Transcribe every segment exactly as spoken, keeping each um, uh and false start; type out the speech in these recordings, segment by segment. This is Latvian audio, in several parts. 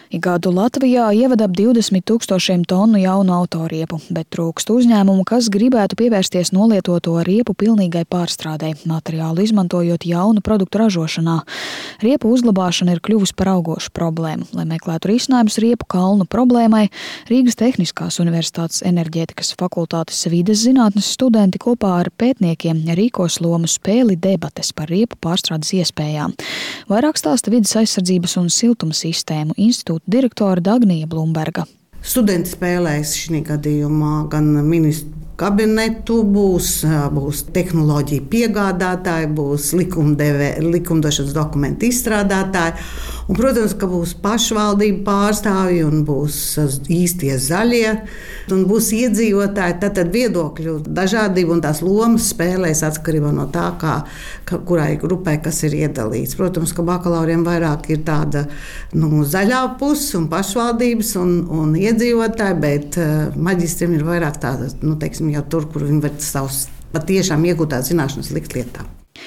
Ik gadu Latvijā ievada ap divdesmit tūkstošiem tonu jaunu autoriepu, bet trūkst uzņēmumu, kas gribētu pievērsties nolietoto riepu pilnīgai pārstrādei, materiālu izmantojot jaunu produktu ražošanā. Riepu uzglabāšana ir kļuvusi par augošu problēmu. Lai meklētu risinājumus riepu kalnu problēmai, Rīgas Tehniskās Universitātes enerģētikas fakultātes vides zinātnes studenti kopā ar pētniekiem rīkos lomu spēli debates par riepu pārstrādes iespējām. Vairāk stāsta vides aizsardzības un siltuma sistēmu institūta direktore Dagnija Blumberga. Studenti spēlēs šī gadījumā gan ministru kabinetu, būs, būs tehnoloģija piegādātāji, būs likumdeve, likumdošanas dokumentu izstrādātāji. Un, protams, ka būs pašvaldību pārstāvji un būs īstie zaļie un būs iedzīvotāji. Tad viedokļu dažādība un tās lomas spēlēs atkarībā no tā, kā, kurai grupai kas ir iedalīts. Protams, ka bakalauriem vairāk ir tāda nu, zaļā puse un pašvaldības un, un iedzīvotāji, bet uh, maģistriem ir vairāk tāda, nu, teiksim, jau tur, kur viņi var savus patiešām iegūtās zināšanas likt lietā.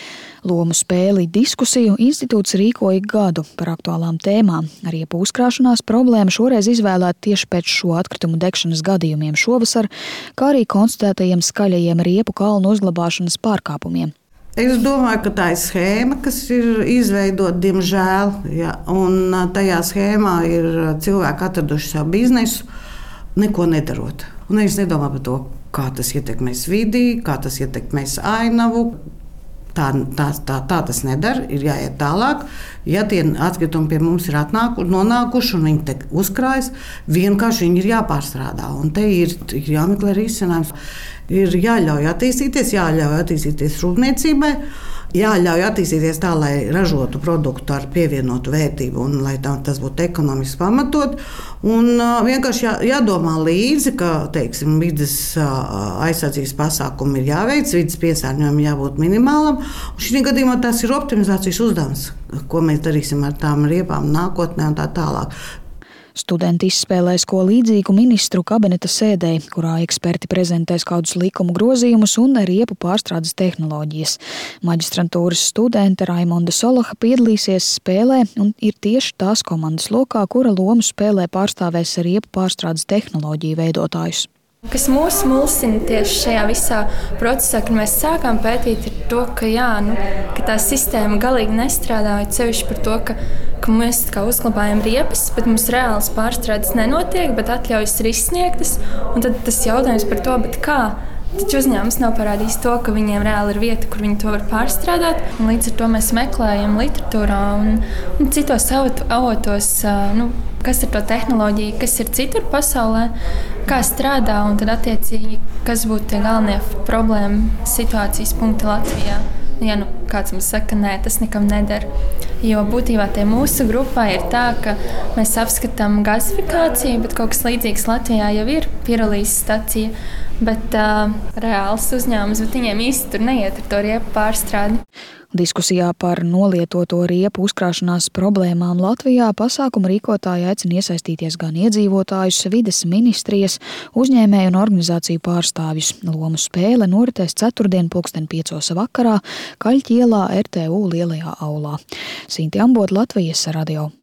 Lomu spēli diskusiju institūts rīkoja gadu par aktuālām tēmām. Riepu uzkrāšanās problēma šoreiz izvēlēta tieši pēc šo atkritumu degšanas gadījumiem šovasar, kā arī konstatētajiem skaļajiem riepu kalnu uzglabāšanas pārkāpumiem. Es domāju, ka tā ir schēma, kas ir izveidota, diemžēl, ja, un tajā schēmā ir cilvēki atraduši savu biznesu, neko nedarot. Un es nedomāju par to, kā tas ietekmēs vidi, kā tas ietekmēs ainavu. Tā, tā, tā, tā tas nedara, ir jāiet tālāk. Ja tie atkritumi pie mums ir atnāku, nonākuši un viņi te uzkrājas, vienkārši viņi ir jāpārstrādā. Un te ir, ir jāmeklē risinājums. Ir jāļauj attīstīties, jāļauj attīstīties rūpniecībai, jāļauj attīstīties tā, lai ražotu produktu ar pievienotu vērtību un lai tā, tas būtu ekonomiski pamatot. Un uh, vienkārši jā, jādomā līdzi, ka, teiksim, vides uh, aizsardzības pasākumi ir jāveic, vides piesārņojumi jābūt minimālam. Un šī gadījumā tas ir optimizācijas uzdevums, ko mēs darīsim ar tām riepām nākotnē un tā tālāk. Studenti izspēlēs ko līdzīgu ministru kabineta sēdē, kurā eksperti prezentēs kādus likumu grozījumus un riepu pārstrādes tehnoloģijas. Maģistrantūras studente Raimonda Solaha piedalīsies spēlē un ir tieši tās komandas lokā, kura lomu spēlē pārstāvēs riepu pārstrādes tehnoloģiju veidotājus. Kas mūs mulsina tieši šajā visā procesā, kad mēs sākām pētīt, ir to, ka, jā, nu, ka tā sistēma galīgi nestrādā, sevišķi par to, ka, ka mēs kā uzglabājam riepas, bet mums reāls pārstrādes nenotiek, bet atļaujas ir izsniegtas. Un tad tas jautājums par to, bet kā? Taču uzņēmums nav parādījis to, ka viņiem reāli ir vieta, kur viņi to var pārstrādāt. Un līdz ar to mēs meklējam literatūrā un, un citos avotos, nu, kas ir to tehnoloģija, kas ir citur pasaulē, kā strādā un tad attiecīgi, kas būtu tie galvenie problēma situācijas punkti Latvijā. Ja nu kāds mums saka, nē, tas nekam nedara. Jo būtībā tie mūsu grupā ir tā, ka mēs apskatām gasifikāciju, bet kaut kas līdzīgs Latvijā jau ir pirolīzes stacija, bet uh, reāls uzņēmums, bet viņiem īsti tur neiet ar to riepu pārstrādi. Diskusijā par nolietoto riepu uzkrāšanās problēmām Latvijā pasākuma rīkotāji aicina iesaistīties gan iedzīvotājus, vides ministrijas, uzņēmēju un organizāciju pārstāvjus. Lomu spēle noritēs ceturtdien pulksten piecos vakarā Kaļķielā R T U lielajā aulā. Sinti Ambot, Latvijas radio.